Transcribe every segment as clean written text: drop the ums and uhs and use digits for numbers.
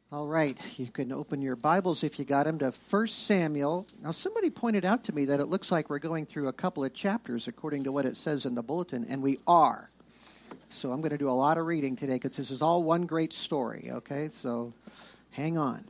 All right, you can open your Bibles if you got them to 1 Samuel. Now, somebody pointed out to me that it looks like we're going through a couple of chapters according to what it says in the bulletin, and we are. So I'm going to do a lot of reading today because this is all one great story, okay? So hang on.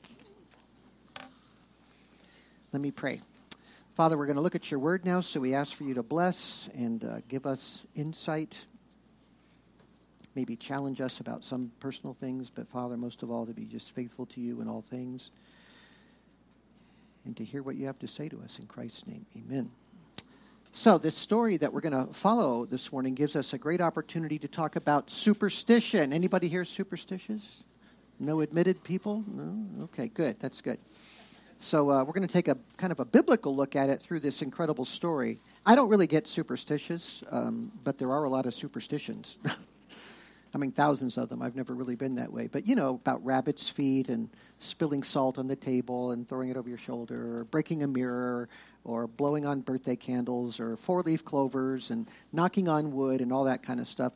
Let me pray. Father, we're going to look at your word now, so we ask for you to bless and give us insight. Maybe challenge us about some personal things, but Father, most of all, to be just faithful to you in all things and to hear what you have to say to us in Christ's name. Amen. So this story that we're going to follow this morning gives us a great opportunity to talk about superstition. Anybody here superstitious? No admitted people? No? Okay, good. That's good. So we're going to take a kind of a biblical look at it through this incredible story. I don't really get superstitious, but there are a lot of superstitions. I mean, thousands of them. I've never really been that way. But, you know, about rabbit's feet and spilling salt on the table and throwing it over your shoulder, or breaking a mirror, or blowing on birthday candles, or four-leaf clovers, and knocking on wood, and all that kind of stuff.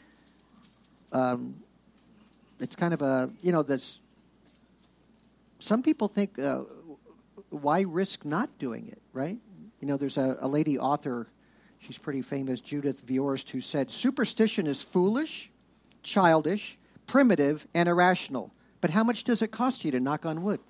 It's kind of a, you know, this. Some people think, why risk not doing it, right? You know, there's a lady author, she's pretty famous, Judith Viorst, who said, superstition is foolish, childish, primitive, and irrational. But how much does it cost you to knock on wood?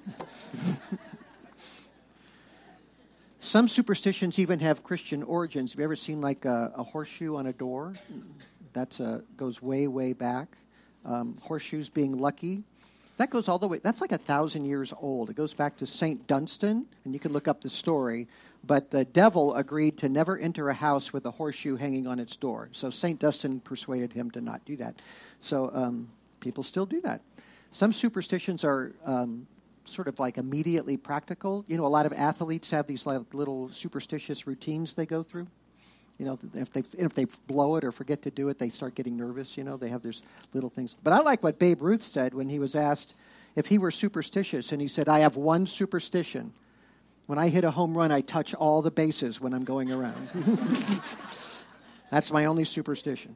Some superstitions even have Christian origins. Have you ever seen like a horseshoe on a door? That's goes way, way back. Horseshoes being lucky. That goes all the way, that's like 1,000 years old. It goes back to St. Dunstan, and you can look up the story. But the devil agreed to never enter a house with a horseshoe hanging on its door. So St. Dunstan persuaded him to not do that. So people still do that. Some superstitions are sort of like immediately practical. You know, a lot of athletes have these like little superstitious routines they go through. You know, if they blow it or forget to do it, they start getting nervous. You know, they have these little things. But I like what Babe Ruth said when he was asked if he were superstitious. And he said, I have one superstition. When I hit a home run, I touch all the bases when I'm going around. That's my only superstition.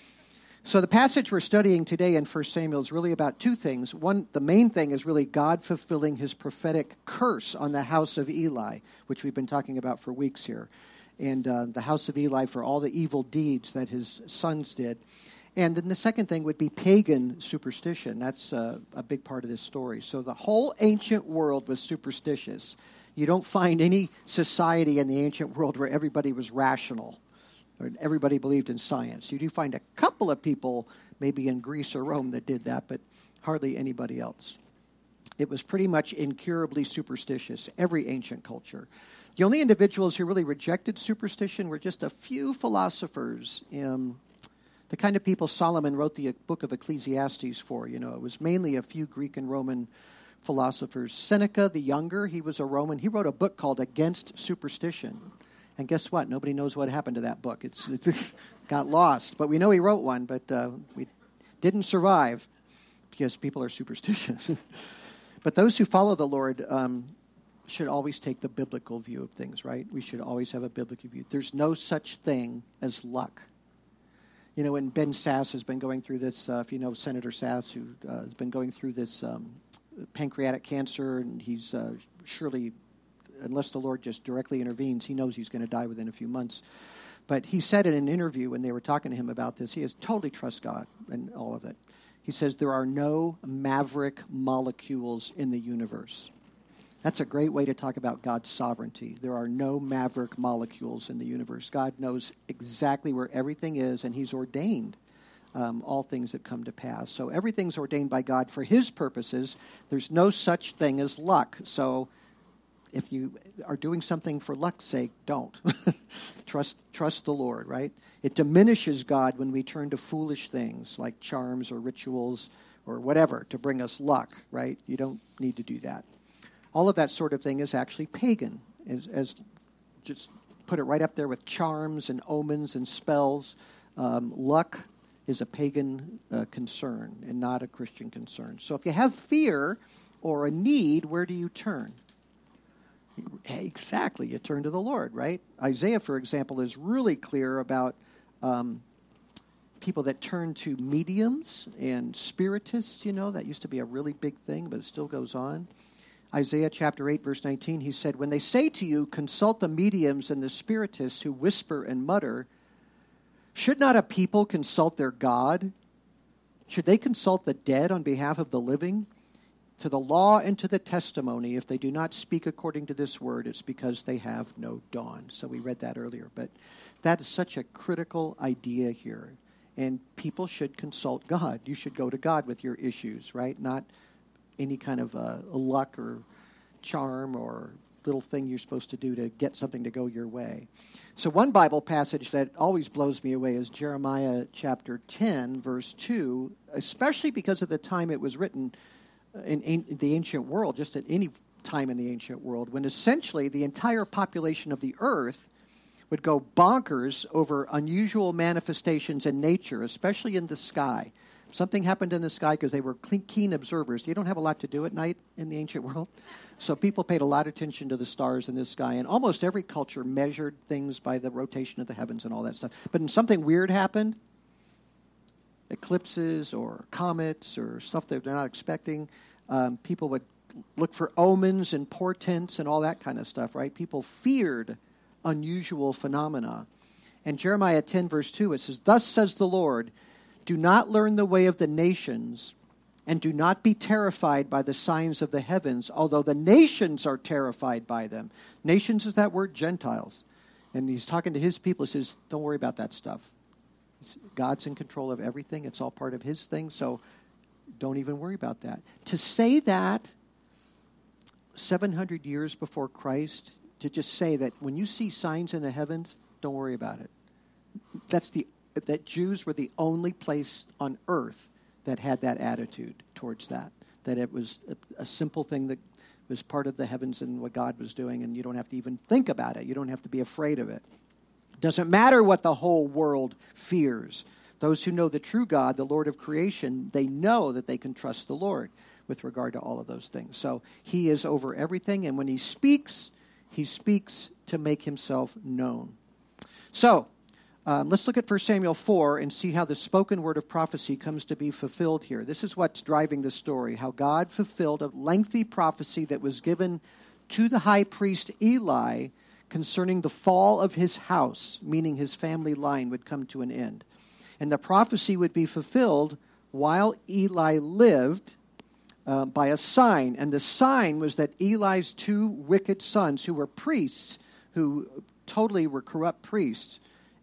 So the passage we're studying today in 1 Samuel is really about two things. One, the main thing is really God fulfilling his prophetic curse on the house of Eli, which we've been talking about for weeks here. And the house of Eli for all the evil deeds that his sons did. And then the second thing would be pagan superstition. That's a big part of this story. So the whole ancient world was superstitious. You don't find any society in the ancient world where everybody was rational or everybody believed in science. You do find a couple of people, maybe in Greece or Rome, that did that, but hardly anybody else. It was pretty much incurably superstitious, every ancient culture. The only individuals who really rejected superstition were just a few philosophers, the kind of people Solomon wrote the book of Ecclesiastes for. You know, it was mainly a few Greek and Roman philosophers. Seneca the Younger, he was a Roman. He wrote a book called Against Superstition. And guess what? Nobody knows what happened to that book. It got lost. But we know he wrote one, but we didn't survive because people are superstitious. But those who follow the Lord should always take the biblical view of things, right? We should always have a biblical view. There's no such thing as luck. You know, when Ben Sasse has been going through this, if you know Senator Sasse, who has been going through this pancreatic cancer, and he's surely, unless the Lord just directly intervenes, he knows he's going to die within a few months. But he said in an interview when they were talking to him about this, he has totally trust God and all of it. He says, there are no maverick molecules in the universe. That's a great way to talk about God's sovereignty. There are no maverick molecules in the universe. God knows exactly where everything is, and he's ordained all things that come to pass. So everything's ordained by God for his purposes. There's no such thing as luck. So if you are doing something for luck's sake, don't. Trust the Lord, right? It diminishes God when we turn to foolish things like charms or rituals or whatever to bring us luck, right? You don't need to do that. All of that sort of thing is actually pagan, as just put it right up there with charms and omens and spells. Luck is a pagan concern and not a Christian concern. So if you have fear or a need, where do you turn? Exactly, you turn to the Lord, right? Isaiah, for example, is really clear about people that turn to mediums and spiritists, that used to be a really big thing, but it still goes on. Isaiah chapter 8, verse 19, he said, when they say to you, consult the mediums and the spiritists who whisper and mutter, should not a people consult their God? Should they consult the dead on behalf of the living? To the law and to the testimony, if they do not speak according to this word, it's because they have no dawn. So we read that earlier, but that is such a critical idea here. And people should consult God. You should go to God with your issues, right? Not any kind of luck or charm or little thing you're supposed to do to get something to go your way. So one Bible passage that always blows me away is Jeremiah chapter 10, verse 2, especially because of the time it was written in the ancient world, just at any time in the ancient world, when essentially the entire population of the earth would go bonkers over unusual manifestations in nature, especially in the sky. Something happened in the sky because they were keen observers. You don't have a lot to do at night in the ancient world. So people paid a lot of attention to the stars in the sky. And almost every culture measured things by the rotation of the heavens and all that stuff. But when something weird happened, eclipses or comets or stuff that they're not expecting, people would look for omens and portents and all that kind of stuff, right? People feared unusual phenomena. And Jeremiah 10, verse 2, it says, thus says the Lord, do not learn the way of the nations, and do not be terrified by the signs of the heavens, although the nations are terrified by them. Nations is that word, Gentiles. And he's talking to his people. He says, don't worry about that stuff. God's in control of everything. It's all part of his thing, so don't even worry about that. To say that 700 years before Christ, to just say that when you see signs in the heavens, don't worry about it. That Jews were the only place on earth that had that attitude towards that it was a simple thing that was part of the heavens and what God was doing, and you don't have to even think about it. You don't have to be afraid of it. Doesn't matter what the whole world fears. Those who know the true God, the Lord of creation, they know that they can trust the Lord with regard to all of those things. So he is over everything, and when he speaks to make himself known. So, let's look at 1 Samuel 4 and see how the spoken word of prophecy comes to be fulfilled here. This is what's driving the story, how God fulfilled a lengthy prophecy that was given to the high priest Eli concerning the fall of his house, meaning his family line would come to an end. And the prophecy would be fulfilled while Eli lived by a sign. And the sign was that Eli's two wicked sons, who were priests, who totally were corrupt priests,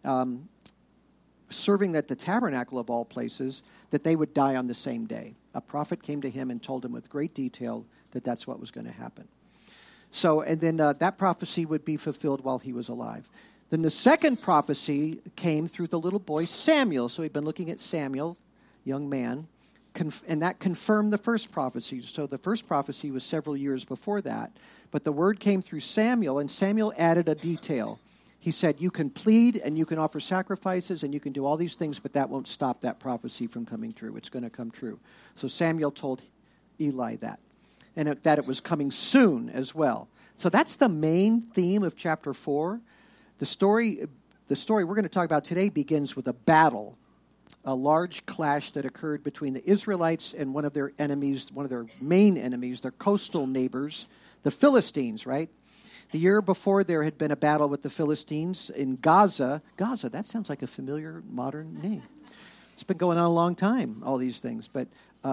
serving at the tabernacle of all places, that they would die on the same day. A prophet came to him and told him with great detail that that's what was going to happen. So, and then that prophecy would be fulfilled while he was alive. Then the second prophecy came through the little boy Samuel. So we've been looking at Samuel, young man, and that confirmed the first prophecy. So the first prophecy was several years before that. But the word came through Samuel, and Samuel added a detail. He said, you can plead and you can offer sacrifices and you can do all these things, but that won't stop that prophecy from coming true. It's going to come true. So Samuel told Eli that, and that it was coming soon as well. So that's the main theme of chapter 4. The story we're going to talk about today begins with a battle, a large clash that occurred between the Israelites and one of their enemies, one of their main enemies, their coastal neighbors, the Philistines, right? The year before, there had been a battle with the Philistines in Gaza. Gaza, that sounds like a familiar modern name. It's been going on a long time, all these things. But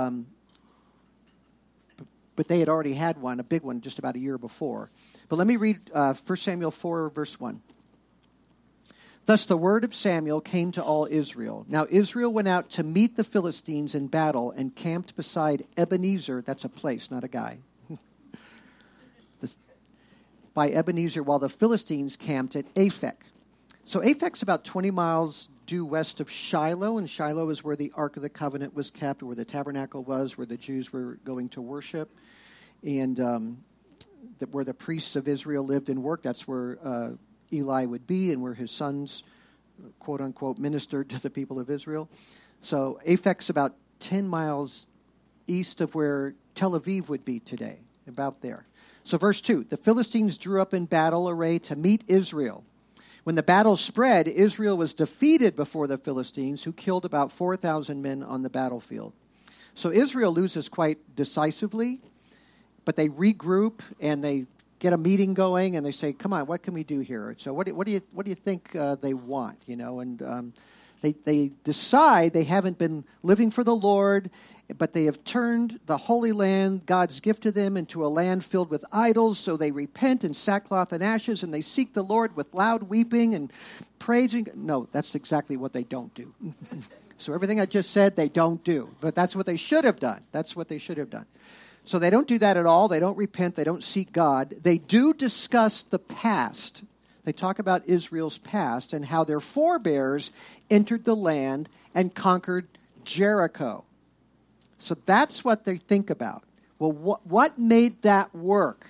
they had already had one, a big one, just about a year before. But let me read 1 Samuel 4, verse 1. Thus the word of Samuel came to all Israel. Now Israel went out to meet the Philistines in battle and camped beside Ebenezer. That's a place, not a guy. By Ebenezer, while the Philistines camped at Aphek. So Aphek's about 20 miles due west of Shiloh, and Shiloh is where the Ark of the Covenant was kept, where the tabernacle was, where the Jews were going to worship, and where the priests of Israel lived and worked. That's where Eli would be, and where his sons, quote-unquote, ministered to the people of Israel. So Aphek's about 10 miles east of where Tel Aviv would be today, about there. So verse 2, the Philistines drew up in battle array to meet Israel. When the battle spread, Israel was defeated before the Philistines, who killed about 4,000 men on the battlefield. So Israel loses quite decisively, but they regroup and they get a meeting going and they say, "Come on, what can we do here?" So what do you think they want? And they decide they haven't been living for the Lord, but they have turned the Holy Land, God's gift to them, into a land filled with idols. So they repent in sackcloth and ashes, and they seek the Lord with loud weeping and praising. No, that's exactly what they don't do. So everything I just said, they don't do. But that's what they should have done. That's what they should have done. So they don't do that at all. They don't repent. They don't seek God. They do discuss the past. They talk about Israel's past and how their forebears entered the land and conquered Jericho. So that's what they think about. Well, what made that work?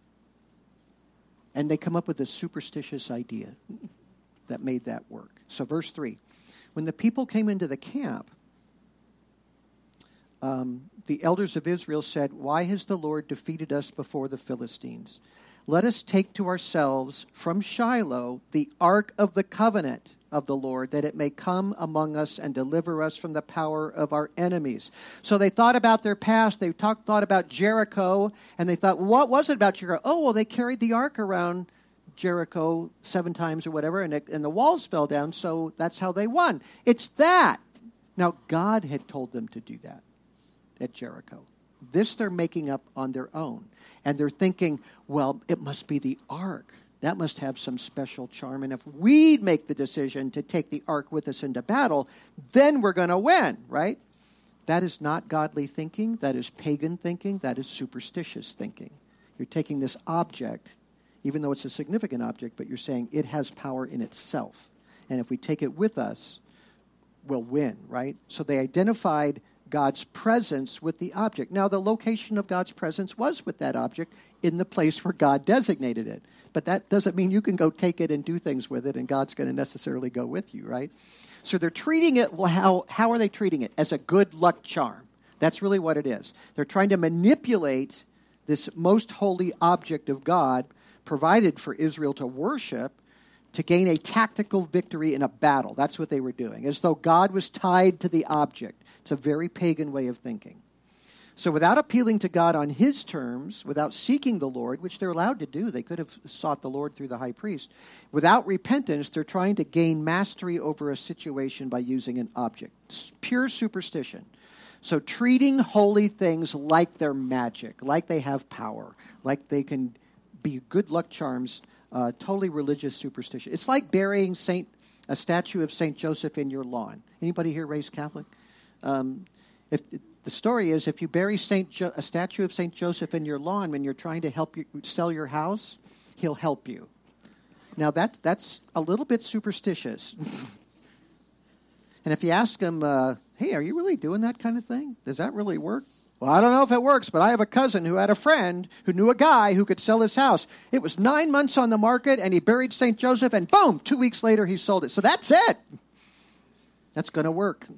And they come up with a superstitious idea that made that work. So verse 3. When the people came into the camp, the elders of Israel said, "Why has the Lord defeated us before the Philistines? Let us take to ourselves from Shiloh the ark of the covenant of the Lord, that it may come among us and deliver us from the power of our enemies." So they thought about their past. They thought about Jericho, and they thought, what was it about Jericho? Oh, well, they carried the ark around Jericho 7 times or whatever, and the walls fell down, so that's how they won. It's that. Now, God had told them to do that at Jericho. This they're making up on their own. And they're thinking, well, it must be the ark. That must have some special charm. And if we make the decision to take the ark with us into battle, then we're going to win, right? That is not godly thinking. That is pagan thinking. That is superstitious thinking. You're taking this object, even though it's a significant object, but you're saying it has power in itself. And if we take it with us, we'll win, right? So they identified God's presence with the object. Now, the location of God's presence was with that object in the place where God designated it. But that doesn't mean you can go take it and do things with it, and God's going to necessarily go with you, right? So they're treating it, well, how are they treating it? As a good luck charm. That's really what it is. They're trying to manipulate this most holy object of God provided for Israel to worship to gain a tactical victory in a battle. That's what they were doing, as though God was tied to the object. It's a very pagan way of thinking. So without appealing to God on his terms, without seeking the Lord, which they're allowed to do, they could have sought the Lord through the high priest. Without repentance, they're trying to gain mastery over a situation by using an object. It's pure superstition. So treating holy things like they're magic, like they have power, like they can be good luck charms, totally religious superstition. It's like burying a statue of St. Joseph in your lawn. Anybody here raised Catholic? If the story is, if you bury a statue of St. Joseph in your lawn when you're trying to help you sell your house, he'll help you. Now, that's a little bit superstitious. And if you ask him, hey, are you really doing that kind of thing? Does that really work? Well, I don't know if it works, but I have a cousin who had a friend who knew a guy who could sell his house. It was 9 months on the market, and he buried St. Joseph, and boom, 2 weeks later he sold it. So that's it. That's going to work.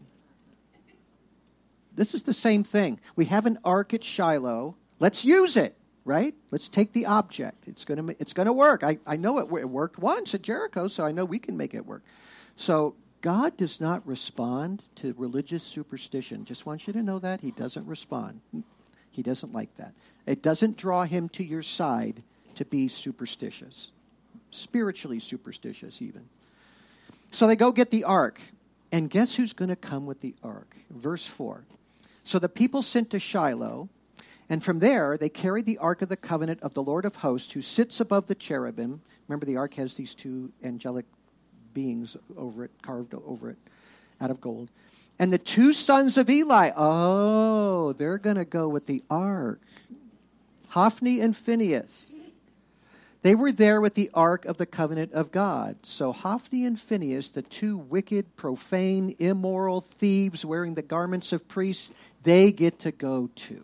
This is the same thing. We have an ark at Shiloh. Let's use it, right? Let's take the object. It's going to work. I know it worked once at Jericho, so I know we can make it work. So God does not respond to religious superstition. Just want you to know that. He doesn't respond. He doesn't like that. It doesn't draw him to your side to be superstitious, spiritually superstitious even. So they go get the ark. And guess who's going to come with the ark? Verse 4. So the people sent to Shiloh, and from there they carried the ark of the covenant of the Lord of hosts, who sits above the cherubim. Remember, the ark has these 2 angelic beings over it, carved over it, out of gold. And the 2 sons of Eli, they're going to go with the ark. Hophni and Phinehas. They were there with the ark of the covenant of God. So Hophni and Phinehas, the 2 wicked, profane, immoral thieves wearing the garments of priests, they get to go too.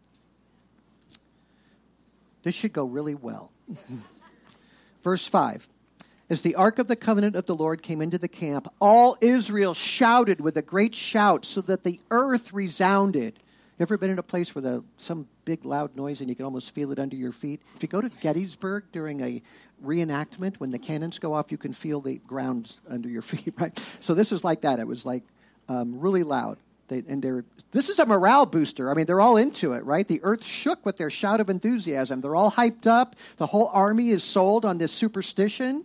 This should go really well. Verse 5. As the ark of the covenant of the Lord came into the camp, all Israel shouted with a great shout so that the earth resounded. You ever been in a place where some big loud noise and you can almost feel it under your feet? If you go to Gettysburg during a reenactment, when the cannons go off, you can feel the ground under your feet, right? So this is like that. It was like really loud. This is a morale booster. I mean, they're all into it, right? The earth shook with their shout of enthusiasm. They're all hyped up. The whole army is sold on this superstition.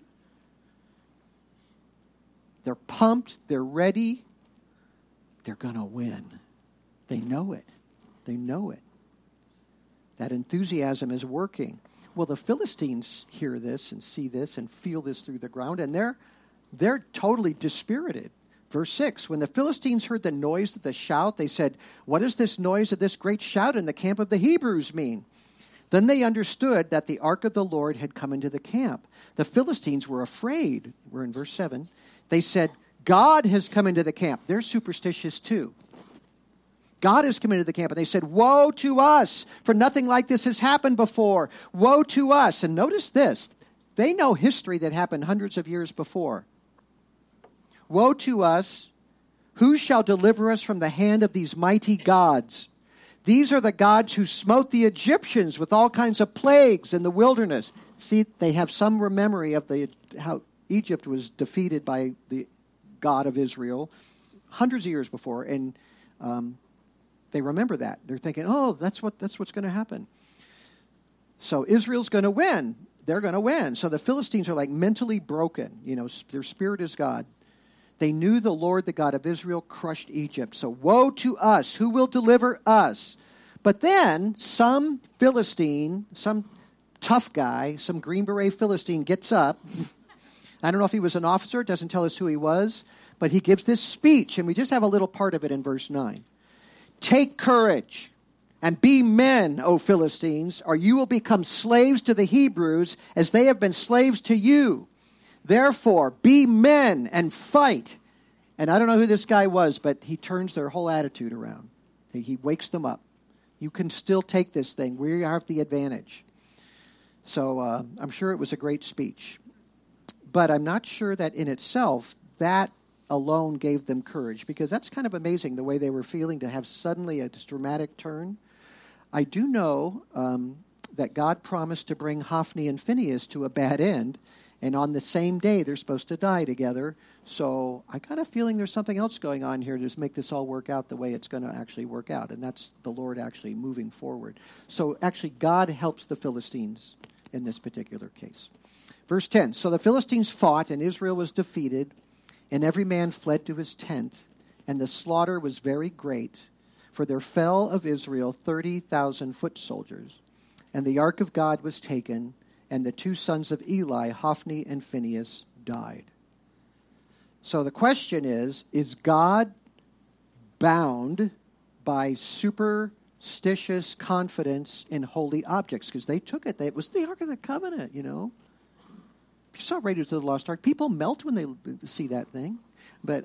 They're pumped. They're ready. They're going to win. They know it. They know it. That enthusiasm is working. Well, the Philistines hear this and see this and feel this through the ground, and they're totally dispirited. Verse 6, when the Philistines heard the noise of the shout, they said, "What does this noise of this great shout in the camp of the Hebrews mean?" Then they understood that the ark of the Lord had come into the camp. The Philistines were afraid. We're in verse 7. They said, "God has come into the camp." They're superstitious too. God has come into the camp. And they said, "Woe to us, for nothing like this has happened before. Woe to us." And notice this. They know history that happened hundreds of years before. "Woe to us, who shall deliver us from the hand of these mighty gods? These are the gods who smote the Egyptians with all kinds of plagues in the wilderness." See, they have some memory of how Egypt was defeated by the God of Israel hundreds of years before, and they remember that. They're thinking, "Oh, that's what's going to happen." So Israel's going to win. They're going to win. So the Philistines are like mentally broken. Their spirit is God. They knew the Lord, the God of Israel, crushed Egypt. So woe to us. Who will deliver us? But then some Philistine, some tough guy, some Green Beret Philistine gets up. I don't know if he was an officer. It doesn't tell us who he was. But he gives this speech, and we just have a little part of it in verse 9. "Take courage and be men, O Philistines, or you will become slaves to the Hebrews as they have been slaves to you. Therefore, be men and fight." And I don't know who this guy was, but he turns their whole attitude around. He wakes them up. You can still take this thing. We have the advantage. So I'm sure it was a great speech. But I'm not sure that in itself, that alone gave them courage, because that's kind of amazing the way they were feeling to have suddenly this dramatic turn. I do know that God promised to bring Hophni and Phinehas to a bad end, and on the same day they're supposed to die together. So I got a feeling there's something else going on here to make this all work out the way it's going to actually work out, and that's the Lord actually moving forward. So actually God helps the Philistines in this particular case. Verse 10, "So the Philistines fought, and Israel was defeated, and every man fled to his tent, and the slaughter was very great, for there fell of Israel 30,000 foot soldiers. And the ark of God was taken, and the two sons of Eli, Hophni and Phinehas, died." So the question is God bound by superstitious confidence in holy objects? Because they took it. It was the Ark of the Covenant, If you saw Raiders of the Lost Ark, people melt when they see that thing. But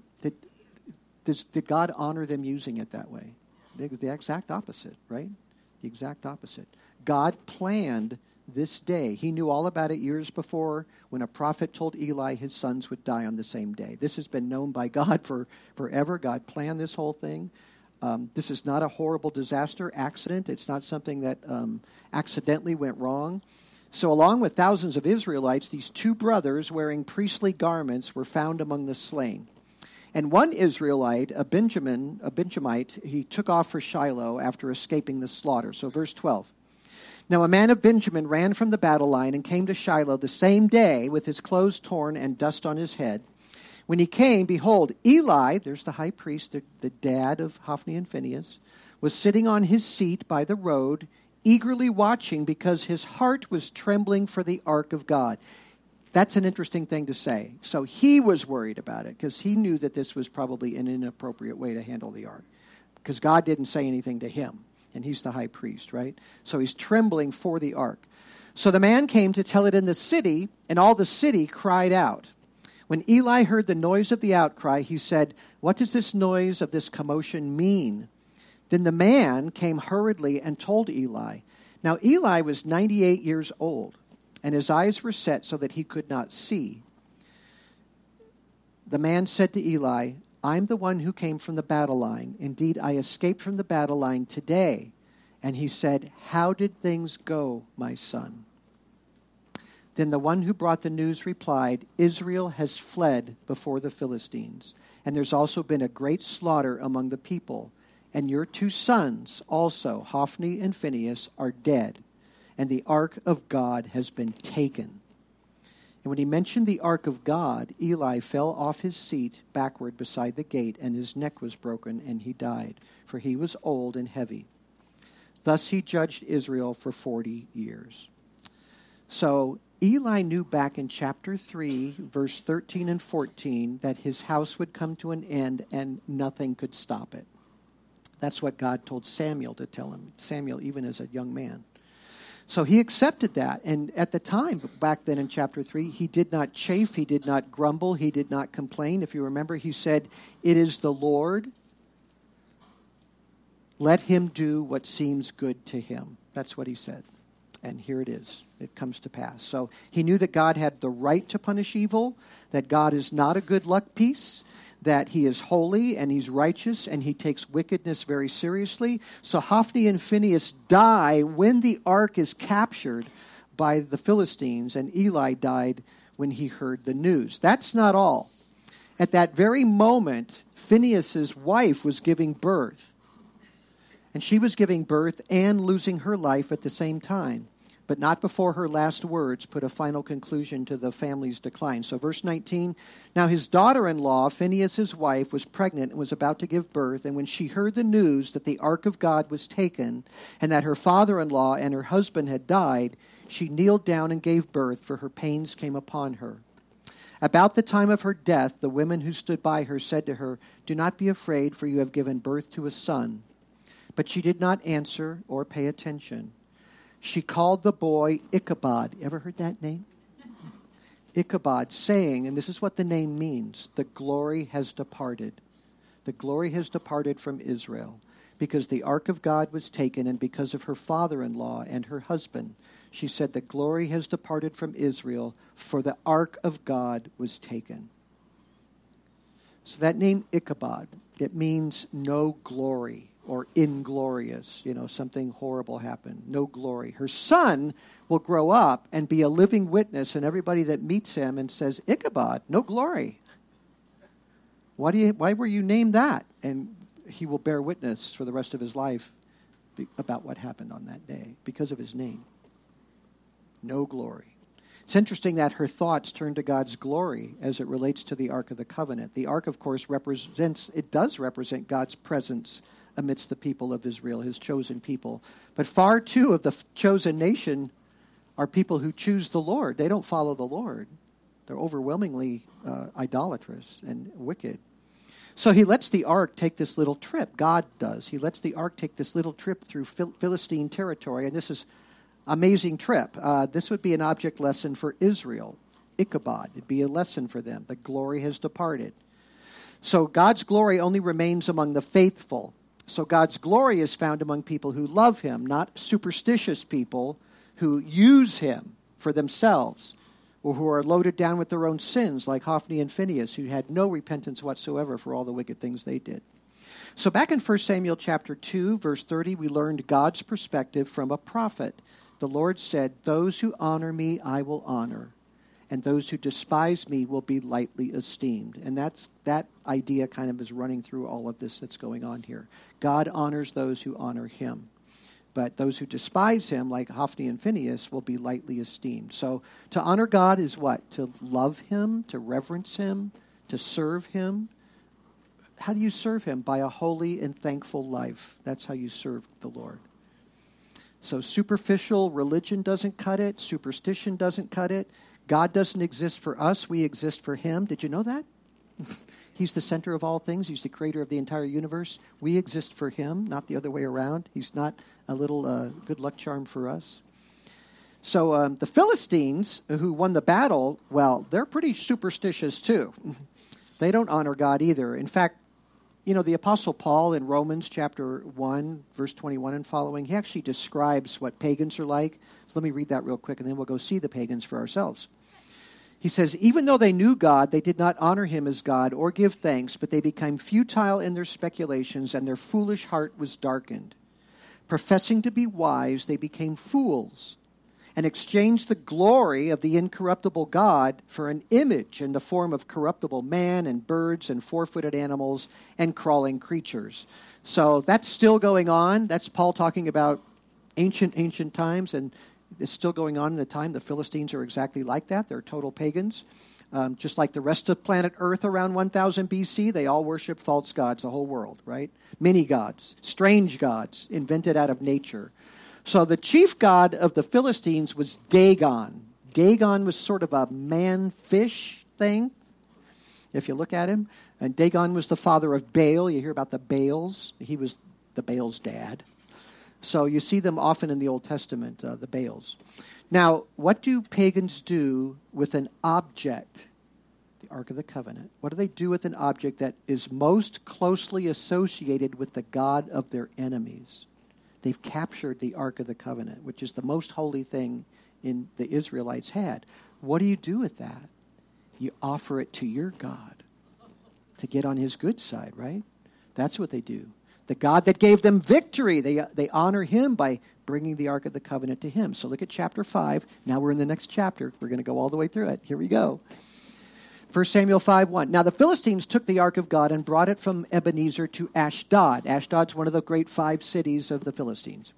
did God honor them using it that way? The exact opposite, right? The exact opposite. God planned this day. He knew all about it years before when a prophet told Eli his sons would die on the same day. This has been known by God forever. God planned this whole thing. This is not a horrible disaster, accident. It's not something that accidentally went wrong. So along with thousands of Israelites, these two brothers wearing priestly garments were found among the slain. And one Israelite, a Benjamite, he took off for Shiloh after escaping the slaughter. So verse 12. "Now a man of Benjamin ran from the battle line and came to Shiloh the same day with his clothes torn and dust on his head. When he came, behold, Eli," there's the high priest, the dad of Hophni and Phinehas, "was sitting on his seat by the road, eagerly watching because his heart was trembling for the ark of God." That's an interesting thing to say. So he was worried about it because he knew that this was probably an inappropriate way to handle the ark, because God didn't say anything to him, and he's the high priest, right? So he's trembling for the ark. "So the man came to tell it in the city, and all the city cried out. When Eli heard the noise of the outcry, he said, 'What does this noise of this commotion mean?' Then the man came hurriedly and told Eli. Now Eli was 98 years old, and his eyes were set so that he could not see. The man said to Eli, I'm the one who came from the battle line. Indeed, I escaped from the battle line today. And he said, how did things go, my son? Then the one who brought the news replied, Israel has fled before the Philistines, and there's also been a great slaughter among the people. And your 2 sons also, Hophni and Phinehas, are dead, and the ark of God has been taken. And when he mentioned the ark of God, Eli fell off his seat backward beside the gate, and his neck was broken, and he died, for he was old and heavy. Thus he judged Israel for 40 years. So Eli knew back in chapter 3, verse 13 and 14, that his house would come to an end and nothing could stop it. That's what God told Samuel to tell him, Samuel even as a young man. So he accepted that. And at the time, back then in chapter 3, he did not chafe, he did not grumble, he did not complain. If you remember, he said, it is the Lord. Let him do what seems good to him. That's what he said. And here it is. It comes to pass. So he knew that God had the right to punish evil, that God is not a good luck piece, that he is holy and he's righteous and he takes wickedness very seriously. So Hophni and Phinehas die when the ark is captured by the Philistines, and Eli died when he heard the news. That's not all. At that very moment, Phinehas' wife was giving birth. And she was giving birth and losing her life at the same time, but not before her last words put a final conclusion to the family's decline. So verse 19, now his daughter-in-law, Phinehas' wife, was pregnant and was about to give birth, and when she heard the news that the ark of God was taken and that her father-in-law and her husband had died, she kneeled down and gave birth, for her pains came upon her. About the time of her death, the women who stood by her said to her, do not be afraid, for you have given birth to a son. But she did not answer or pay attention. She called the boy Ichabod. Ever heard that name? Ichabod, saying, and this is what the name means, the glory has departed. The glory has departed from Israel, because the ark of God was taken, and because of her father-in-law and her husband. She said, the glory has departed from Israel, for the ark of God was taken. So that name Ichabod, it means no glory. Or inglorious, something horrible happened. No glory. Her son will grow up and be a living witness, and everybody that meets him and says, Ichabod, no glory. Why were you named that? And he will bear witness for the rest of his life about what happened on that day because of his name. No glory. It's interesting that her thoughts turn to God's glory as it relates to the Ark of the Covenant. The Ark, of course, does represent God's presence amidst the people of Israel, his chosen people. But far too of the chosen nation are people who choose the Lord. They don't follow the Lord. They're overwhelmingly idolatrous and wicked. So he lets the ark take this little trip. God does. He lets the ark take this little trip through Philistine territory, and this is an amazing trip. This would be an object lesson for Israel. Ichabod. It'd be a lesson for them. The glory has departed. So God's glory only remains among the faithful. So God's glory is found among people who love him, not superstitious people who use him for themselves, or who are loaded down with their own sins, like Hophni and Phinehas, who had no repentance whatsoever for all the wicked things they did. So back in 1 Samuel chapter 2, verse 30, we learned God's perspective from a prophet. The Lord said, those who honor me, I will honor, and those who despise me will be lightly esteemed. And that idea kind of is running through all of this that's going on here. God honors those who honor him. But those who despise him, like Hophni and Phinehas, will be lightly esteemed. So to honor God is what? To love him, to reverence him, to serve him. How do you serve him? By a holy and thankful life. That's how you serve the Lord. So superficial religion doesn't cut it. Superstition doesn't cut it. God doesn't exist for us. We exist for him. Did you know that? He's the center of all things. He's the creator of the entire universe. We exist for him, not the other way around. He's not a little good luck charm for us. So the Philistines, who won the battle, well, they're pretty superstitious too. They don't honor God either. In fact, the Apostle Paul in Romans chapter 1, verse 21 and following, he actually describes what pagans are like. So let me read that real quick, and then we'll go see the pagans for ourselves. He says, even though they knew God, they did not honor him as God or give thanks, but they became futile in their speculations, and their foolish heart was darkened. Professing to be wise, they became fools and exchanged the glory of the incorruptible God for an image in the form of corruptible man and birds and four-footed animals and crawling creatures. So that's still going on. That's Paul talking about ancient times, and it's still going on in the time. The Philistines are exactly like that. They're total pagans. Just like the rest of planet Earth around 1000 BC, they all worship false gods, the whole world, right? Many gods, strange gods, invented out of nature. So the chief god of the Philistines was Dagon. Dagon was sort of a man-fish thing, if you look at him. And Dagon was the father of Baal. You hear about the Baals. He was the Baal's dad. So you see them often in the Old Testament, the Baals. Now, what do pagans do with an object, the Ark of the Covenant? What do they do with an object that is most closely associated with the God of their enemies? They've captured the Ark of the Covenant, which is the most holy thing the Israelites had. What do you do with that? You offer it to your God to get on his good side, right? That's what they do. The God that gave them victory, they honor him by bringing the Ark of the Covenant to him. So look at chapter 5. Now we're in the next chapter. We're going to go all the way through it. Here we go. 1 Samuel 5:1. Now the Philistines took the Ark of God and brought it from Ebenezer to Ashdod. Ashdod's one of the great 5 cities of the Philistines.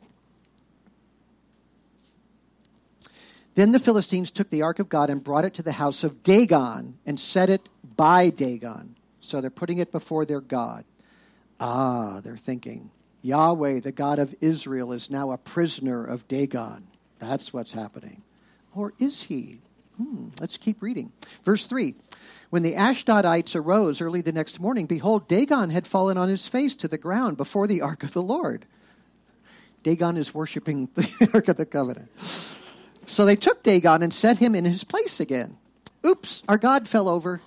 Then the Philistines took the Ark of God and brought it to the house of Dagon and set it by Dagon. So they're putting it before their God. They're thinking, Yahweh, the God of Israel, is now a prisoner of Dagon. That's what's happening. Or is he? Let's keep reading. Verse 3. When the Ashdodites arose early the next morning, behold, Dagon had fallen on his face to the ground before the Ark of the Lord. Dagon is worshiping the Ark of the Covenant. So they took Dagon and set him in his place again. Oops, our God fell over.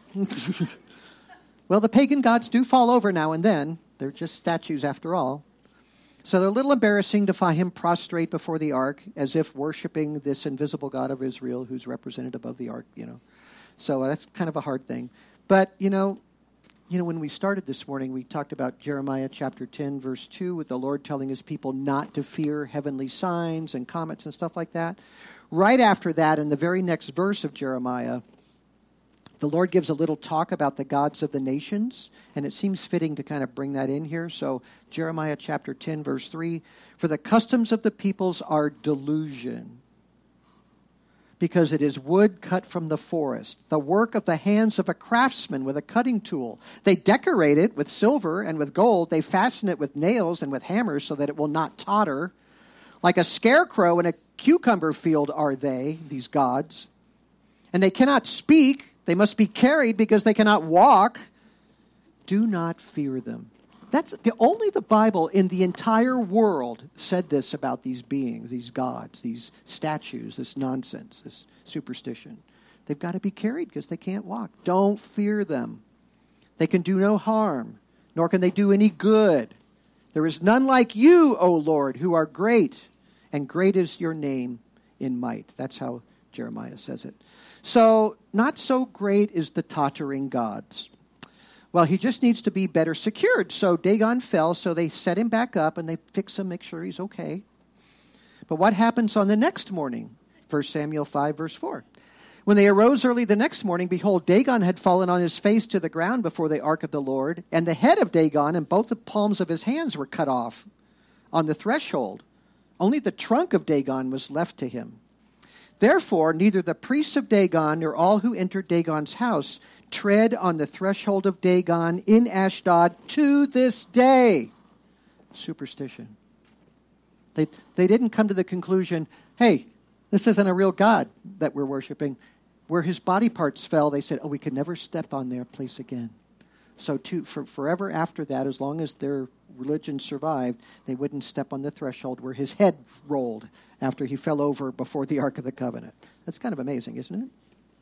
Well, the pagan gods do fall over now and then. They're just statues after all. So they're a little embarrassing to find him prostrate before the ark, as if worshiping this invisible God of Israel who's represented above the ark, So that's kind of a hard thing. But, when we started this morning, we talked about Jeremiah chapter 10, verse 2, with the Lord telling his people not to fear heavenly signs and comets and stuff like that. Right after that, in the very next verse of Jeremiah, the Lord gives a little talk about the gods of the nations, and it seems fitting to kind of bring that in here. So Jeremiah chapter 10, verse 3, for the customs of the peoples are delusion, because it is wood cut from the forest, the work of the hands of a craftsman with a cutting tool. They decorate it with silver and with gold. They fasten it with nails and with hammers so that it will not totter. Like a scarecrow in a cucumber field are they, these gods. And they cannot speak. They must be carried because they cannot walk. Do not fear them. That's only the Bible in the entire world said this about these beings, these gods, these statues, this nonsense, this superstition. They've got to be carried because they can't walk. Don't fear them. They can do no harm, nor can they do any good. There is none like you, O Lord, who are great, and great is your name in might. That's how Jeremiah says it. So, not so great is the tottering gods. Well, he just needs to be better secured. So Dagon fell, so they set him back up, and they fix him, make sure he's okay. But what happens on the next morning? 1 Samuel 5, verse 4. When they arose early the next morning, behold, Dagon had fallen on his face to the ground before the ark of the Lord, and the head of Dagon and both the palms of his hands were cut off on the threshold. Only the trunk of Dagon was left to him. Therefore, neither the priests of Dagon nor all who entered Dagon's house tread on the threshold of Dagon in Ashdod to this day. Superstition. They didn't come to the conclusion, hey, this isn't a real God that we're worshiping. Where his body parts fell, they said, we could never step on their place again. So for forever after that, as long as their religion survived, they wouldn't step on the threshold where his head rolled after he fell over before the Ark of the Covenant. That's kind of amazing, isn't it?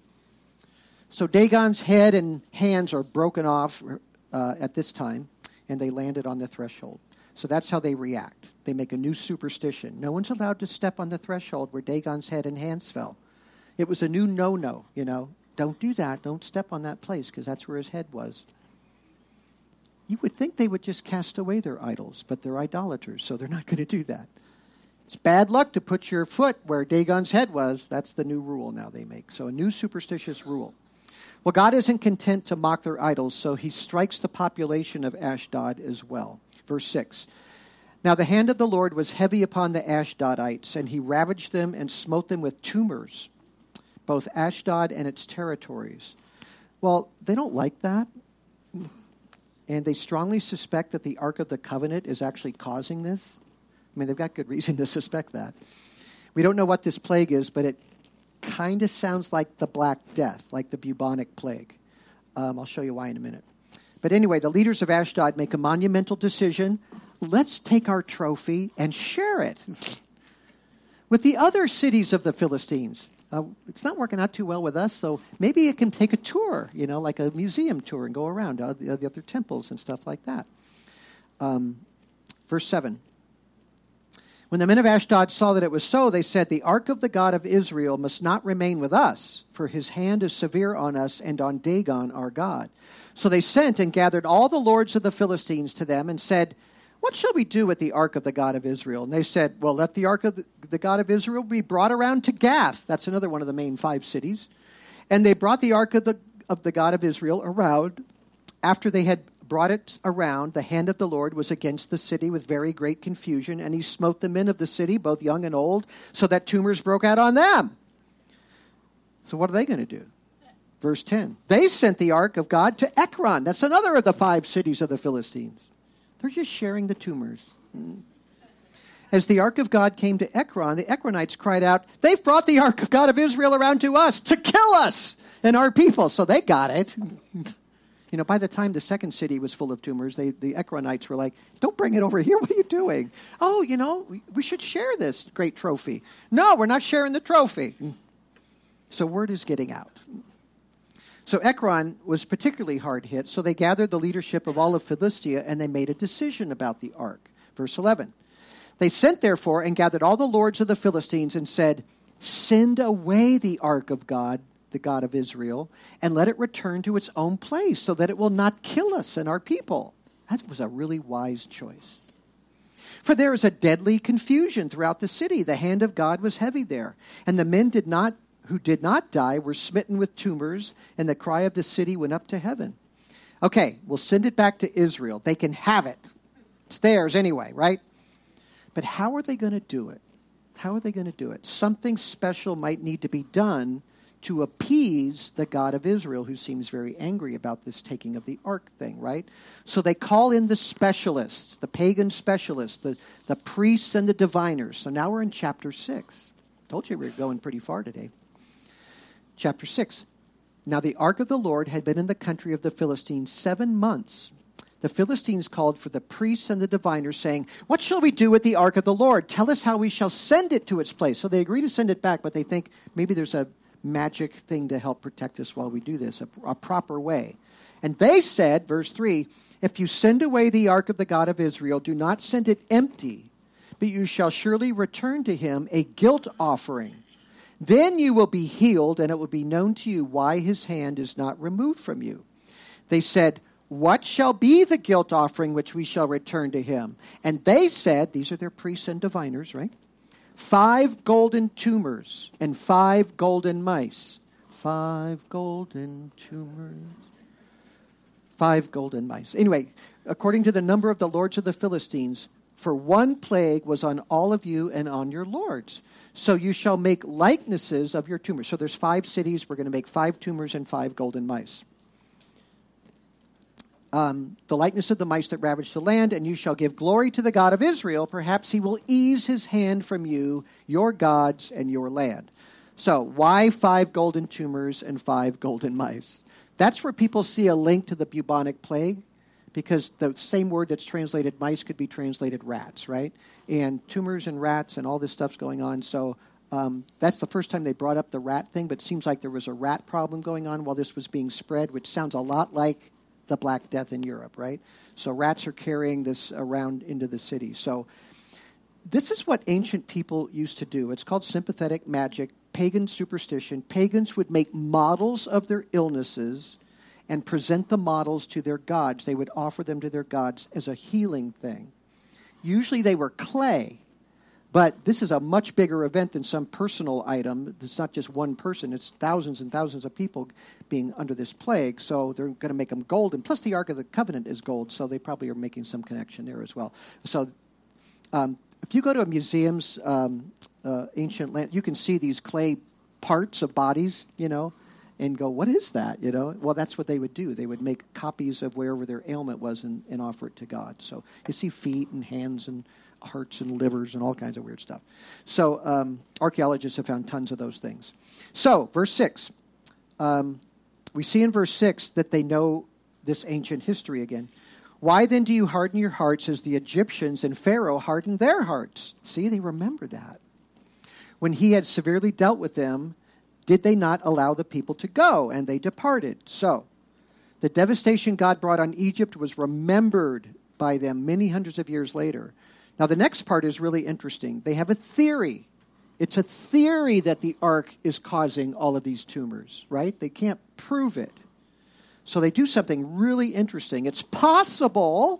So Dagon's head and hands are broken off at this time, and they landed on the threshold. So that's how they react. They make a new superstition. No one's allowed to step on the threshold where Dagon's head and hands fell. It was a new no-no, Don't do that. Don't step on that place, because that's where his head was. You would think they would just cast away their idols, but they're idolaters, so they're not going to do that. It's bad luck to put your foot where Dagon's head was. That's the new rule now they make. So a new superstitious rule. Well, God isn't content to mock their idols, so he strikes the population of Ashdod as well. Verse 6. Now the hand of the Lord was heavy upon the Ashdodites, and he ravaged them and smote them with tumors, both Ashdod and its territories. Well, they don't like that. And they strongly suspect that the Ark of the Covenant is actually causing this. I mean, they've got good reason to suspect that. We don't know what this plague is, but it kind of sounds like the Black Death, like the bubonic plague. I'll show you why in a minute. But anyway, the leaders of Ashdod make a monumental decision. Let's take our trophy and share it with the other cities of the Philistines. It's not working out too well with us, so maybe it can take a tour, like a museum tour, and go around the other temples and stuff like that. Verse 7. When the men of Ashdod saw that it was so, they said, the ark of the God of Israel must not remain with us, for his hand is severe on us and on Dagon our God. So they sent and gathered all the lords of the Philistines to them and said, what shall we do with the ark of the God of Israel? And they said, well, let the ark of the God of Israel be brought around to Gath. That's another one of the main 5 cities. And they brought the ark of the God of Israel around. After they had brought it around, the hand of the Lord was against the city with very great confusion, and he smote the men of the city, both young and old, so that tumors broke out on them. So what are they going to do? Verse 10. They sent the ark of God to Ekron. That's another of the 5 cities of the Philistines. They're just sharing the tumors. As the ark of God came to Ekron, the Ekronites cried out, they've brought the ark of God of Israel around to us to kill us and our people. So they got it. By the time the second city was full of tumors, the Ekronites were like, don't bring it over here. What are you doing? Oh, we should share this great trophy. No, we're not sharing the trophy. So word is getting out. So Ekron was particularly hard hit, so they gathered the leadership of all of Philistia, and they made a decision about the ark. Verse 11. They sent, therefore, and gathered all the lords of the Philistines and said, send away the ark of God, the God of Israel, and let it return to its own place so that it will not kill us and our people. That was a really wise choice. For there is a deadly confusion throughout the city. The hand of God was heavy there, and the men who did not die were smitten with tumors, and the cry of the city went up to heaven. Okay, we'll send it back to Israel. They can have it. It's theirs anyway, right? But how are they going to do it? How are they going to do it? Something special might need to be done to appease the God of Israel, who seems very angry about this taking of the ark thing, right? So they call in the specialists, the pagan specialists, the priests and the diviners. So now we're in chapter 6. Told you we were going pretty far today. Chapter 6. Now the ark of the Lord had been in the country of the Philistines 7 months. The Philistines called for the priests and the diviners, saying, what shall we do with the ark of the Lord? Tell us how we shall send it to its place. So they agree to send it back, but they think maybe there's a magic thing to help protect us while we do this, a proper way. And they said, verse 3, if you send away the ark of the God of Israel, do not send it empty, but you shall surely return to him a guilt offering. Then you will be healed, and it will be known to you why his hand is not removed from you. They said, what shall be the guilt offering which we shall return to him? And they said, these are their priests and diviners, right? 5 golden tumors and 5 golden mice. 5 golden tumors. 5 golden mice. Anyway, according to the number of the lords of the Philistines, for 1 plague was on all of you and on your lords. So you shall make likenesses of your tumors. So there's 5 cities. We're going to make 5 tumors and 5 golden mice. The likeness of the mice that ravaged the land, and you shall give glory to the God of Israel. Perhaps he will ease his hand from you, your gods, and your land. So why 5 golden tumors and 5 golden mice? That's where people see a link to the bubonic plague, because the same word that's translated mice could be translated rats, right? And tumors and rats and all this stuff's going on. So that's the first time they brought up the rat thing, but it seems like there was a rat problem going on while this was being spread, which sounds a lot like the Black Death in Europe, right? So rats are carrying this around into the city. So this is what ancient people used to do. It's called sympathetic magic, pagan superstition. Pagans would make models of their illnesses and present the models to their gods. They would offer them to their gods as a healing thing. Usually they were clay, but this is a much bigger event than some personal item. It's not just one person. It's thousands and thousands of people being under this plague, so they're going to make them gold. And plus the Ark of the Covenant is gold, so they probably are making some connection there as well. So if you go to a museum's ancient land, you can see these clay parts of bodies, and go, what is that, Well, that's what they would do. They would make copies of wherever their ailment was and offer it to God. So you see feet and hands and hearts and livers and all kinds of weird stuff. So archaeologists have found tons of those things. So, verse 6. We see in verse 6 that they know this ancient history again. Why then do you harden your hearts as the Egyptians and Pharaoh hardened their hearts? See, they remember that. When he had severely dealt with them, did they not allow the people to go? And they departed. So, the devastation God brought on Egypt was remembered by them many hundreds of years later. Now, the next part is really interesting. They have a theory. It's a theory that the ark is causing all of these tumors, right? They can't prove it. So they do something really interesting. It's possible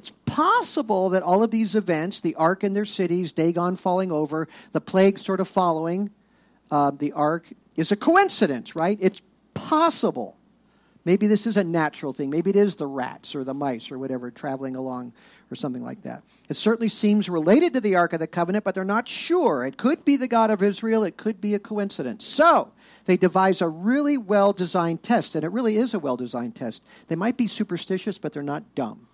that all of these events, the ark in their cities, Dagon falling over, the plague sort of following the ark, is a coincidence, right? It's possible. Maybe this is a natural thing. Maybe it is the rats or the mice or whatever traveling along or something like that. It certainly seems related to the Ark of the Covenant, but they're not sure. It could be the God of Israel. It could be a coincidence. So they devise a really well-designed test, and it really is a well-designed test. They might be superstitious, but they're not dumb.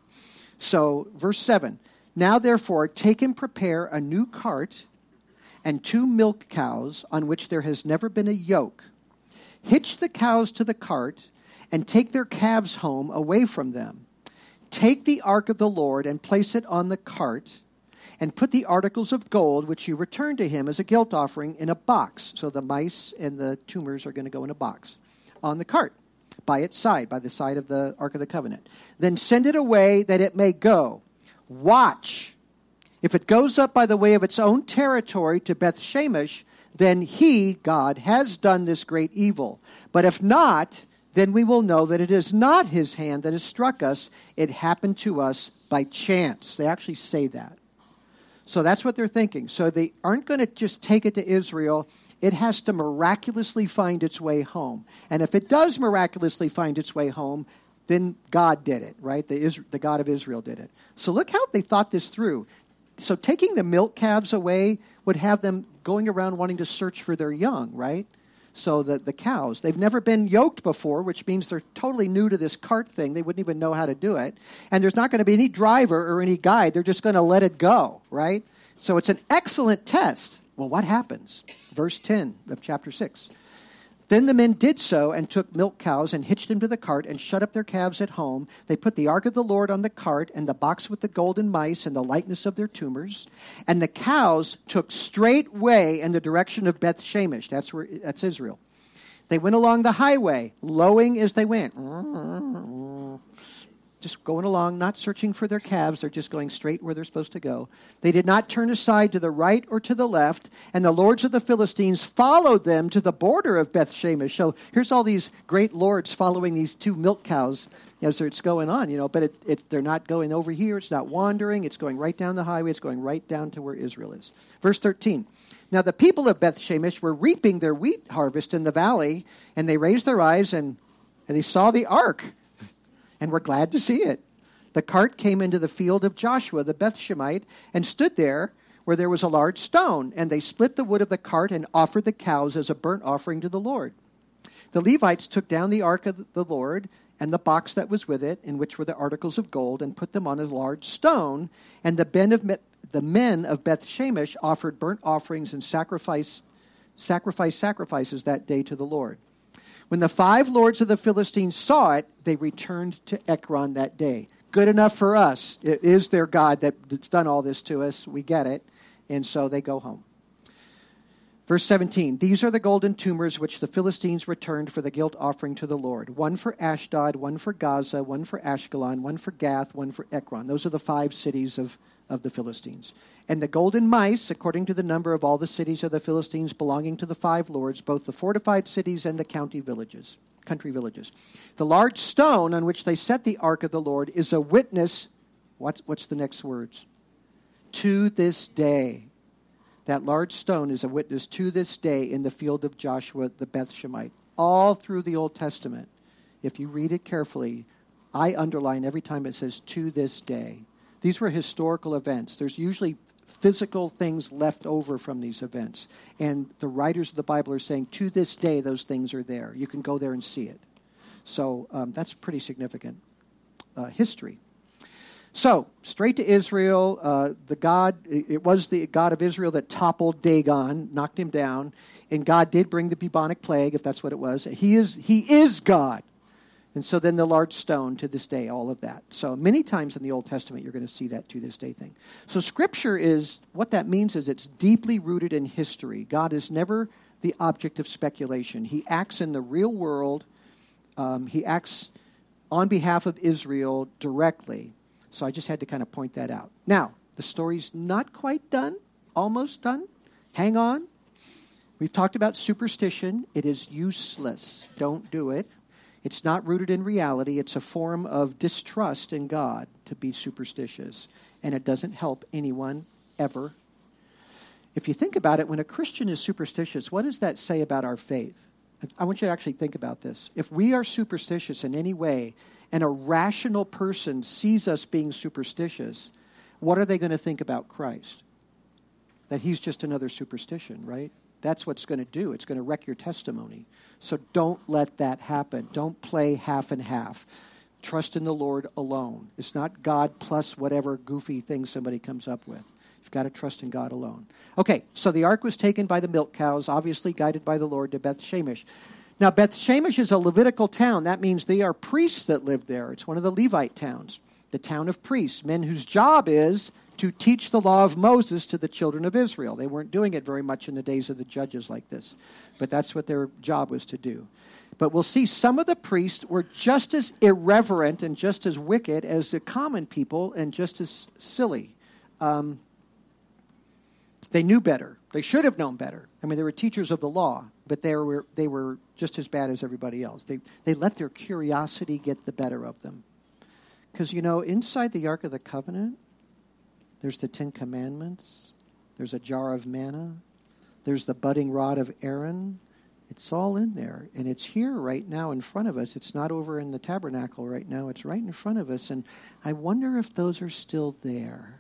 So verse 7, now therefore take and prepare a new cart and 2 milk cows on which there has never been a yoke. Hitch the cows to the cart and take their calves home away from them. Take the ark of the Lord and place it on the cart, and put the articles of gold which you return to him as a guilt offering in a box. So the mice and the tumors are going to go in a box on the cart, by its side, by the side of the Ark of the Covenant. Then send it away that it may go. Watch. If it goes up by the way of its own territory to Beth Shemesh, then he, God, has done this great evil. But if not, then we will know that it is not his hand that has struck us. It happened to us by chance. They actually say that. So that's what they're thinking. So they aren't going to just take it to Israel. It has to miraculously find its way home. And if it does miraculously find its way home, then God did it, right? The God of Israel did it. So look how they thought this through. So taking the milk calves away would have them going around wanting to search for their young, right? So the cows, they've never been yoked before, which means they're totally new to this cart thing. They wouldn't even know how to do it. And there's not going to be any driver or any guide. They're just going to let it go, right? So it's an excellent test. Well, what happens? Verse 10 of chapter 6. Then the men did so and took milk cows and hitched them to the cart and shut up their calves at home. They put the ark of the Lord on the cart and the box with the golden mice and the likeness of their tumors. And the cows took straight way in the direction of Beth Shemesh. That's Israel. They went along the highway, lowing as they went. Just going along, not searching for their calves. They're just going straight where they're supposed to go. They did not turn aside to the right or to the left, and the lords of the Philistines followed them to the border of Beth Shemesh. So here's all these great lords following these 2 milk cows as it's going on, but they're not going over here. It's not wandering. It's going right down the highway. It's going right down to where Israel is. Verse 13. Now the people of Beth Shemesh were reaping their wheat harvest in the valley, and they raised their eyes and they saw the ark, and were glad to see it. The cart came into the field of Joshua the Bethshemite and stood there where there was a large stone, and they split the wood of the cart and offered the cows as a burnt offering to the Lord. The Levites took down the ark of the Lord and the box that was with it, in which were the articles of gold, and put them on a large stone, and the men of Beth Shemesh offered burnt offerings and sacrifices that day to the Lord. When the 5 lords of the Philistines saw it, they returned to Ekron that day. Good enough for us. It is their God that's done all this to us. We get it. And so they go home. Verse 17, these are the golden tumors which the Philistines returned for the guilt offering to the Lord. 1 for Ashdod, 1 for Gaza, 1 for Ashkelon, 1 for Gath, 1 for Ekron. Those are the 5 cities of of the Philistines. And the golden mice, according to the number of all the cities of the Philistines belonging to the 5 lords, both the fortified cities and the country villages. The large stone on which they set the ark of the Lord is a witness. What's the next words? To this day. That large stone is a witness to this day in the field of Joshua the Beth-Shemite. All through the Old Testament, if you read it carefully, I underline every time it says to this day. These were historical events. There's usually physical things left over from these events. And the writers of the Bible are saying, to this day, those things are there. You can go there and see it. So that's pretty significant history. So, straight to Israel, it was the God of Israel that toppled Dagon, knocked him down, and God did bring the bubonic plague, if that's what it was. He is God. And so then the large stone to this day, all of that. So many times in the Old Testament, you're going to see that to this day thing. So Scripture is, what that means is it's deeply rooted in history. God is never the object of speculation. He acts in the real world. He acts on behalf of Israel directly. So I just had to kind of point that out. Now, the story's not quite done, almost done. Hang on. We've talked about superstition. It is useless. Don't do it. It's not rooted in reality. It's a form of distrust in God to be superstitious. And it doesn't help anyone ever. If you think about it, when a Christian is superstitious, what does that say about our faith? I want you to actually think about this. If we are superstitious in any way, and a rational person sees us being superstitious, what are they going to think about Christ? That he's just another superstition, right? That's what's going to do. It's going to wreck your testimony. So don't let that happen. Don't play half and half. Trust in the Lord alone. It's not God plus whatever goofy thing somebody comes up with. You've got to trust in God alone. Okay, so the ark was taken by the milk cows, obviously guided by the Lord, to Beth-Shemesh. Now, Beth-Shemesh is a Levitical town. That means they are priests that live there. It's one of the Levite towns, the town of priests, men whose job is to teach the law of Moses to the children of Israel. They weren't doing it very much in the days of the judges like this, but that's what their job was to do. But we'll see some of the priests were just as irreverent and just as wicked as the common people and just as silly. They knew better. They should have known better. I mean, they were teachers of the law, but they were just as bad as everybody else. They let their curiosity get the better of them. Because, inside the Ark of the Covenant, there's the 10 Commandments. There's a jar of manna. There's the budding rod of Aaron. It's all in there. And it's here right now in front of us. It's not over in the tabernacle right now. It's right in front of us. And I wonder if those are still there.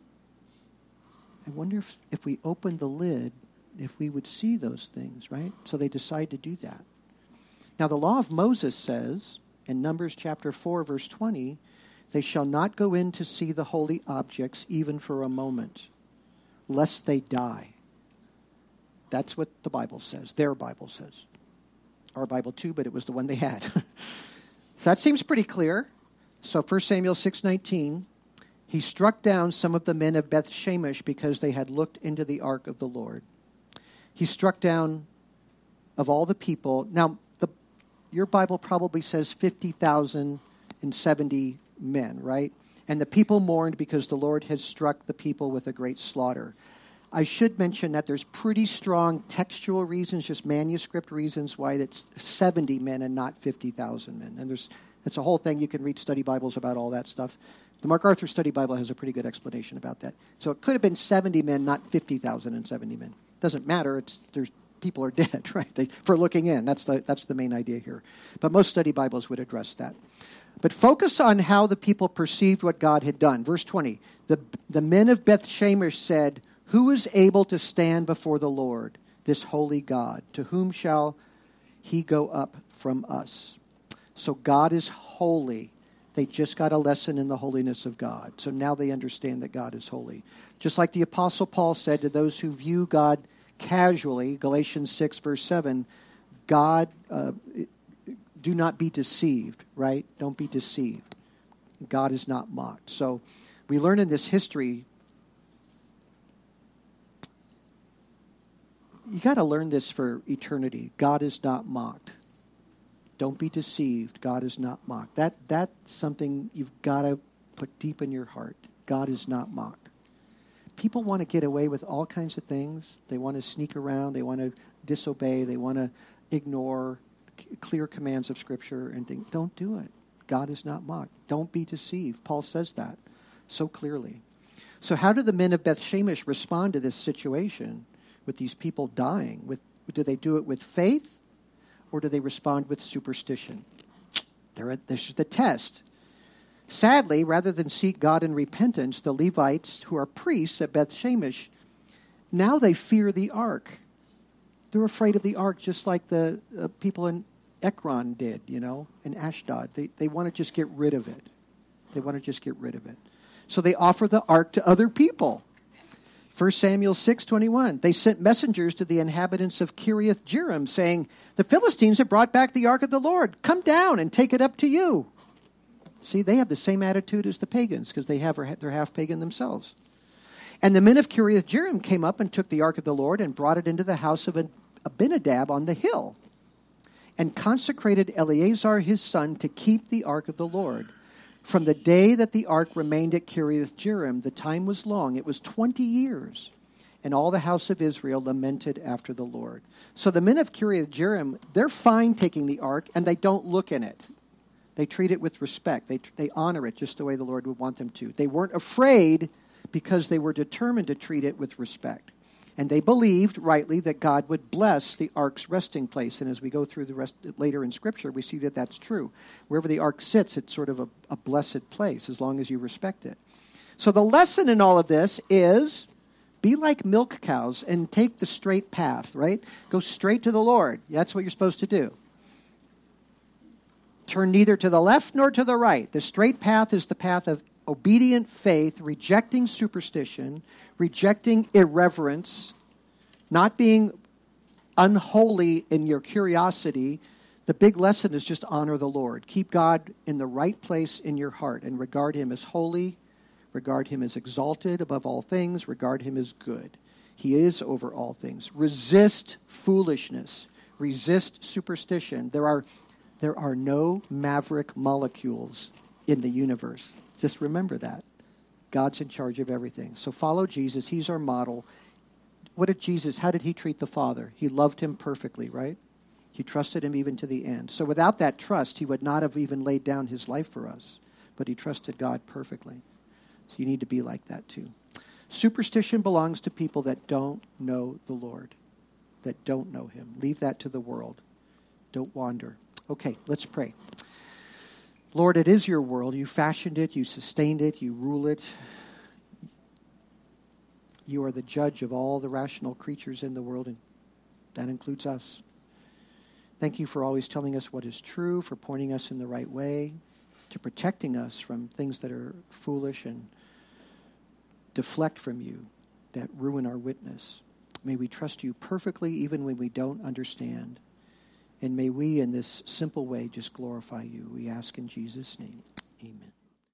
I wonder if we opened the lid, if we would see those things, right? So they decide to do that. Now, the law of Moses says, in Numbers chapter 4, verse 20, they shall not go in to see the holy objects even for a moment, lest they die. That's what the Bible says. Their Bible says. Our Bible too, but it was the one they had. So that seems pretty clear. So 1 Samuel 6:19, he struck down some of the men of Beth-Shemesh because they had looked into the ark of the Lord. He struck down of all the people. Now, your Bible probably says 50,070 men, right? And the people mourned because the Lord had struck the people with a great slaughter. I should mention that there's pretty strong textual reasons, just manuscript reasons, why it's 70 men and not 50,000 men. And it's a whole thing. You can read study Bibles about all that stuff. The MacArthur Study Bible has a pretty good explanation about that. So it could have been 70 men, not 50,070 men. Doesn't matter. People are dead, right? For looking in. That's the main idea here. But most study Bibles would address that. But focus on how the people perceived what God had done. Verse 20, the men of Beth-Shemesh said, "Who is able to stand before the Lord, this holy God? To whom shall he go up from us?" So God is holy. They just got a lesson in the holiness of God. So now they understand that God is holy. Just like the Apostle Paul said to those who view God casually, Galatians 6, verse 7, God, do not be deceived, right? Don't be deceived. God is not mocked. So we learn in this history, you got to learn this for eternity. God is not mocked. Don't be deceived. God is not mocked. That's something you've got to put deep in your heart. God is not mocked. People want to get away with all kinds of things. They want to sneak around. They want to disobey. They want to ignore clear commands of Scripture and think, don't do it. God is not mocked. Don't be deceived. Paul says that so clearly. So how do the men of Beth Shemesh respond to this situation with these people dying? Do they do it with faith, or do they respond with superstition? This is the test. Sadly, rather than seek God in repentance, the Levites, who are priests at Beth Shemesh, now they fear the ark. They're afraid of the ark, just like the people in Ekron did, in Ashdod. They want to just get rid of it. So they offer the ark to other people. 1 Samuel 6:21. They sent messengers to the inhabitants of Kiriath Jearim, saying, "The Philistines have brought back the ark of the Lord. Come down and take it up to you." See, they have the same attitude as the pagans, because they're half pagan themselves. And the men of Kiriath Jearim came up and took the ark of the Lord and brought it into the house of Abinadab on the hill, and consecrated Eleazar his son to keep the ark of the Lord. From the day that the ark remained at Kiriath Jearim, the time was long. It was 20 years. And all the house of Israel lamented after the Lord. So the men of Kiriath Jearim, they're fine taking the ark, and they don't look in it. They treat it with respect. They honor it just the way the Lord would want them to. They weren't afraid because they were determined to treat it with respect. And they believed, rightly, that God would bless the ark's resting place. And as we go through the rest later in Scripture, we see that that's true. Wherever the ark sits, it's sort of a blessed place, as long as you respect it. So the lesson in all of this is, be like milk cows and take the straight path, right? Go straight to the Lord. That's what you're supposed to do. Turn neither to the left nor to the right. The straight path is the path of obedient faith, rejecting superstition, rejecting irreverence, not being unholy in your curiosity. The big lesson is just honor the Lord. Keep God in the right place in your heart and regard him as holy, regard him as exalted above all things, regard him as good. He is over all things. Resist foolishness. Resist superstition. There are no maverick molecules in the universe. Just remember that. God's in charge of everything. So follow Jesus. He's our model. How did he treat the Father? He loved him perfectly, right? He trusted him even to the end. So without that trust, he would not have even laid down his life for us. But he trusted God perfectly. So you need to be like that too. Superstition belongs to people that don't know the Lord, that don't know him. Leave that to the world. Don't wander. Okay, let's pray. Lord, it is your world. You fashioned it. You sustained it. You rule it. You are the judge of all the rational creatures in the world, and that includes us. Thank you for always telling us what is true, for pointing us in the right way, to protecting us from things that are foolish and deflect from you, that ruin our witness. May we trust you perfectly even when we don't understand. And may we, in this simple way, just glorify you. We ask in Jesus' name. Amen.